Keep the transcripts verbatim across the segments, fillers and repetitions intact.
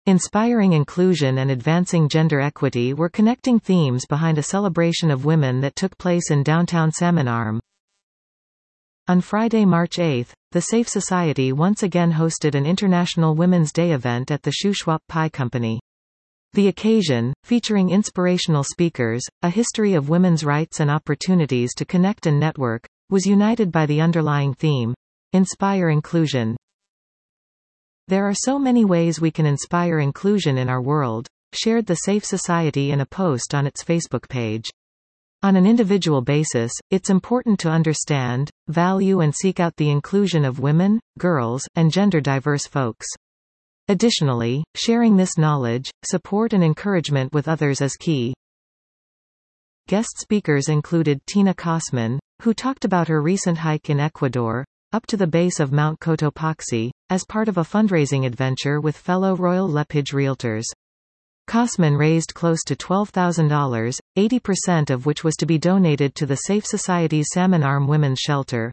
Inspiring inclusion and advancing gender equity were connecting themes behind a celebration of women that took place in downtown Salmon Arm. On Friday, March eighth, the Safe Society once again hosted an International Women's Day event at the Shuswap Pie Company. The occasion, featuring inspirational speakers, a history of women's rights and opportunities to connect and network, was united by the underlying theme, Inspire Inclusion. There are so many ways we can inspire inclusion in our world, shared the Safe Society in a post on its Facebook page. On an individual basis, it's important to understand, value and seek out the inclusion of women, girls, and gender-diverse folks. Additionally, sharing this knowledge, support and encouragement with others is key. Guest speakers included Tina Kosman, who talked about her recent hike in Ecuador, up to the base of Mount Cotopaxi, as part of a fundraising adventure with fellow Royal LePage realtors. Kosman raised close to twelve thousand dollars, eighty percent of which was to be donated to the Safe Society's Salmon Arm Women's Shelter.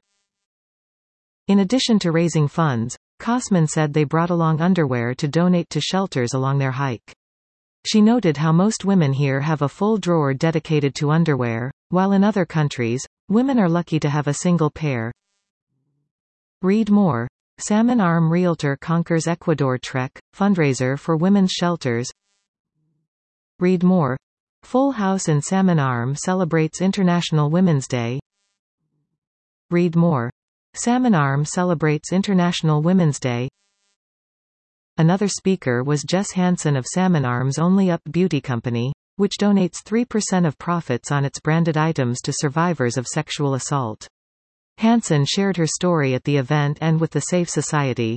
In addition to raising funds, Kosman said they brought along underwear to donate to shelters along their hike. She noted how most women here have a full drawer dedicated to underwear, while in other countries, women are lucky to have a single pair. Read more. Salmon Arm Realtor conquers Ecuador trek, fundraiser for women's shelters. Read more. Full House in Salmon Arm celebrates International Women's Day. Read more. Salmon Arm celebrates International Women's Day. Another speaker was Jess Hansen of Salmon Arm's Only Up Beauty Company, which donates three percent of profits on its branded items to survivors of sexual assault. Hansen shared her story at the event and with the Safe Society.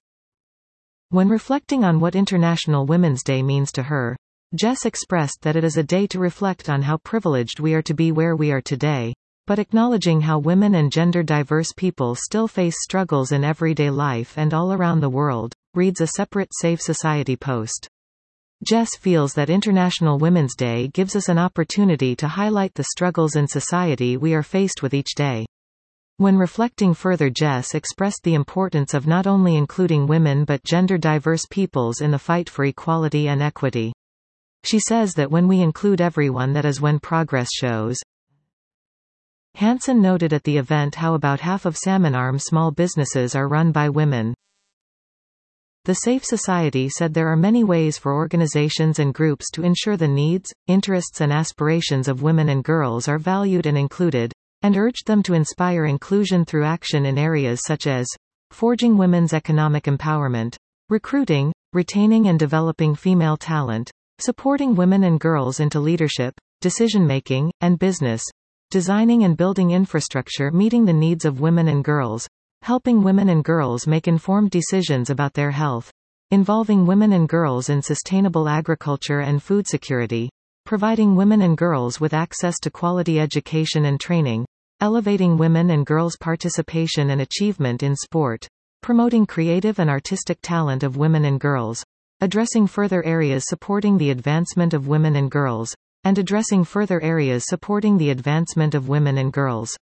When reflecting on what International Women's Day means to her, Jess expressed that it is a day to reflect on how privileged we are to be where we are today, but acknowledging how women and gender-diverse people still face struggles in everyday life and all around the world, reads a separate Safe Society post. Jess feels that International Women's Day gives us an opportunity to highlight the struggles in society we are faced with each day. When reflecting further, Jess expressed the importance of not only including women but gender-diverse peoples in the fight for equality and equity. She says that when we include everyone, that is when progress shows. Hansen noted at the event how about half of Salmon Arm small businesses are run by women. The Safe Society said there are many ways for organizations and groups to ensure the needs, interests and aspirations of women and girls are valued and included, and urged them to inspire inclusion through action in areas such as forging women's economic empowerment, recruiting, retaining and developing female talent, supporting women and girls into leadership, decision-making, and business, designing and building infrastructure meeting the needs of women and girls, helping women and girls make informed decisions about their health, involving women and girls in sustainable agriculture and food security, providing women and girls with access to quality education and training, elevating women and girls' participation and achievement in sport, promoting creative and artistic talent of women and girls, addressing further areas supporting the advancement of women and girls, and addressing further areas supporting the advancement of women and girls.